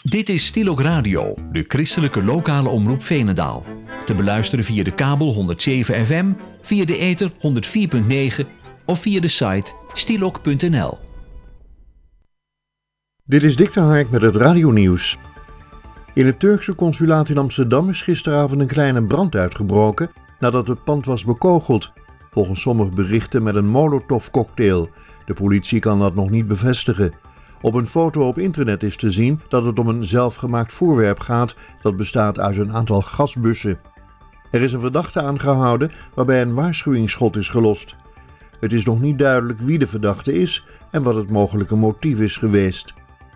Dit is Stilok Radio, de christelijke lokale omroep Veenendaal. Te beluisteren via de kabel 107 FM, via de ether 104.9 of via de site stilok.nl. Dit is Dick de Hark met het radionieuws. In het Turkse consulaat in Amsterdam is gisteravond een kleine brand uitgebroken nadat het pand was bekogeld. Volgens sommige berichten met een molotovcocktail. De politie kan dat nog niet bevestigen. Op een foto op internet is te zien dat het om een zelfgemaakt voorwerp gaat dat bestaat uit een aantal gasbussen. Er is een verdachte aangehouden waarbij een waarschuwingsschot is gelost. Het is nog niet duidelijk wie de verdachte is en wat het mogelijke motief is geweest.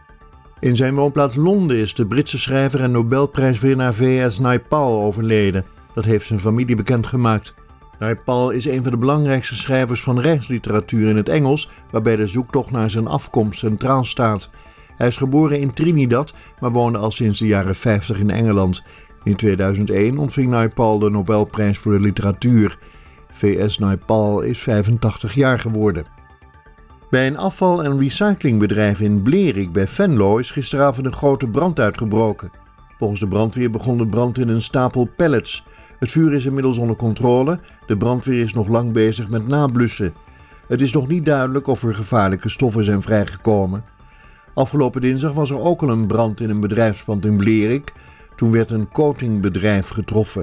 In zijn woonplaats Londen is de Britse schrijver en Nobelprijswinnaar V.S. Naipaul overleden. Dat heeft zijn familie bekendgemaakt. Naipaul is een van de belangrijkste schrijvers van rechtsliteratuur in het Engels, waarbij de zoektocht naar zijn afkomst centraal staat. Hij is geboren in Trinidad, maar woonde al sinds de jaren 50 in Engeland. In 2001 ontving Naipaul de Nobelprijs voor de literatuur. V.S. Naipaul is 85 jaar geworden. Bij een afval- en recyclingbedrijf in Blerik bij Venlo is gisteravond een grote brand uitgebroken. Volgens de brandweer begon de brand in een stapel pallets. Het vuur is inmiddels onder controle. De brandweer is nog lang bezig met nablussen. Het is nog niet duidelijk of er gevaarlijke stoffen zijn vrijgekomen. Afgelopen dinsdag was er ook al een brand in een bedrijfspand in Blerik. Toen werd een coatingbedrijf getroffen.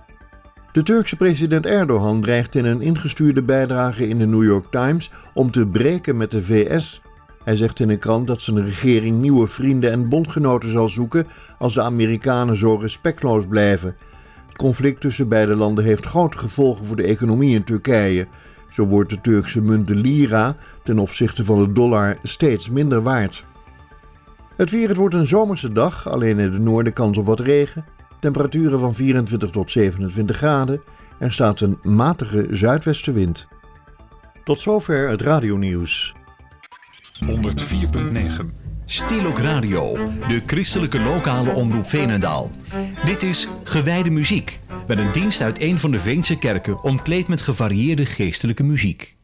De Turkse president Erdogan dreigt in een ingestuurde bijdrage in de New York Times om te breken met de VS. Hij zegt in een krant dat zijn regering nieuwe vrienden en bondgenoten zal zoeken als de Amerikanen zo respectloos blijven. Het conflict tussen beide landen heeft grote gevolgen voor de economie in Turkije. Zo wordt de Turkse munt de lira ten opzichte van de dollar steeds minder waard. Het weer, het wordt een zomerse dag, alleen in het noorden kans op wat regen. Temperaturen van 24 tot 27 graden. Er staat een matige zuidwestenwind. Tot zover het radionieuws. 104.9 Stilok Radio, de christelijke lokale omroep Veenendaal. Dit is Gewijde Muziek, met een dienst uit een van de Veense kerken omkleed met gevarieerde geestelijke muziek.